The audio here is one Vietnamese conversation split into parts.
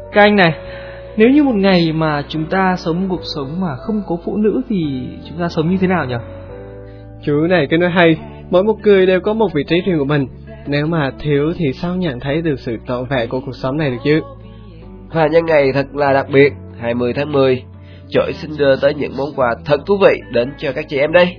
Các anh này, nếu như một ngày mà chúng ta sống một cuộc sống mà không có phụ nữ thì chúng ta sống như thế nào nhỉ? Chú này cái nói hay, mỗi một người đều có một vị trí riêng của mình. Nếu mà thiếu thì sao nhận thấy được sự trọn vẹn của cuộc sống này được chứ? Và nhân ngày thật là đặc biệt, 20 tháng 10, Chổi xin đưa tới những món quà thật thú vị đến cho các chị em đây.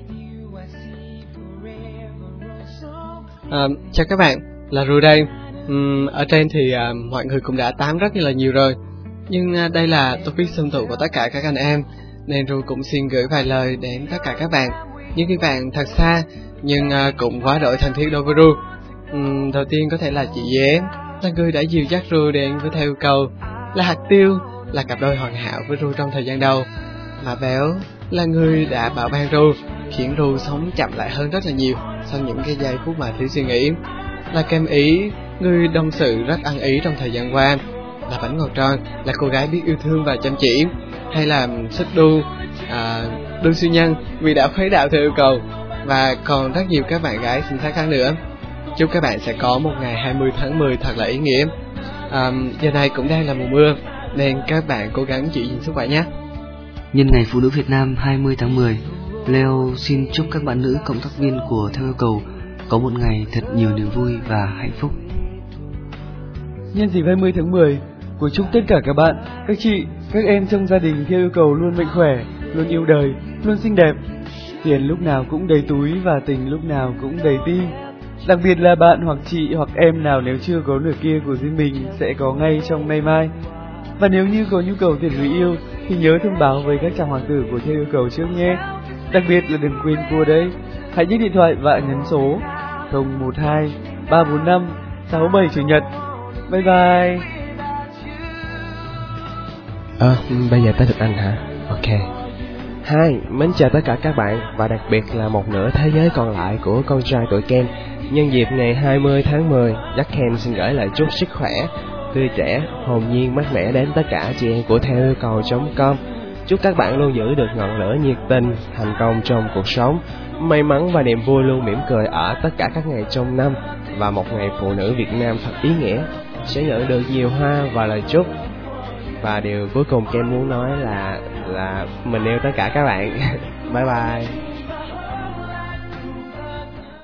Chào các bạn, là Ru đây. Ở trên thì mọi người cũng đã tám rất là nhiều rồi, nhưng đây là topic xung tụ của tất cả các anh em, nên Ru cũng xin gửi vài lời đến tất cả các bạn, những người bạn thật xa nhưng cũng quá đổi thân thiết đối với Ru. Đầu tiên có thể là chị Dế, là người đã dìu dắt Ru đến với theo yêu cầu, là Hạt Tiêu, là cặp đôi hoàn hảo với Ru trong thời gian đầu, mà Béo là người đã bảo ban Ru, khiến Ru sống chậm lại hơn rất là nhiều sau những cái giây phút mà thiếu suy nghĩ, là Kem Ý, người đồng sự rất ăn ý trong thời gian qua, là Bánh Ngọt Tròn, là cô gái biết yêu thương và chăm chỉ, hay là Xích Đu, Đương Siêu Nhân vì đã khuấy đạo theo yêu cầu, và còn rất nhiều các bạn gái xinh xắn khác nữa. Chúc các bạn sẽ có một ngày 20 tháng 10 thật là ý nghĩa. Giờ này cũng đang là mùa mưa, nên các bạn cố gắng giữ gìn sức khỏe nhé. Nhân ngày Phụ nữ Việt Nam 20 tháng 10, Leo xin chúc các bạn nữ cộng tác viên của Theo Yêu Cầu có một ngày thật nhiều niềm vui và hạnh phúc. Nhân dịp 20 tháng 10, cô chúc tất cả các bạn, các chị, các em trong gia đình Theo Yêu Cầu luôn mạnh khỏe, luôn yêu đời, luôn xinh đẹp, tiền lúc nào cũng đầy túi và tình lúc nào cũng đầy tim. Đặc biệt là bạn hoặc chị hoặc em nào nếu chưa có nửa kia của riêng mình sẽ có ngay trong nay mai. Và nếu như có nhu cầu tuyển người yêu thì nhớ thông báo với các chàng hoàng tử của Theo Yêu Cầu trước nhé. Đặc biệt là đừng quên cua đấy. Hãy nhấc điện thoại và nhấn số 012 345 67 chủ nhật. Bye bye. Bây giờ tới lượt anh hả? Ok. Hi, mến chào tất cả các bạn, và đặc biệt là một nửa thế giới còn lại của con trai tuổi Ken. Nhân dịp ngày 20 tháng 10, Jack Ken xin gửi lời chúc sức khỏe, tươi trẻ, hồn nhiên, mát mẻ đến tất cả chị em của Theo Yêu Cầu.com. Chúc các bạn luôn giữ được ngọn lửa nhiệt tình, thành công trong cuộc sống, may mắn và niềm vui luôn mỉm cười ở tất cả các ngày trong năm, và một ngày phụ nữ Việt Nam thật ý nghĩa, sẽ nhận được nhiều hoa và lời chúc. Và điều cuối cùng Ken muốn nói là mình yêu tất cả các bạn. Bye bye.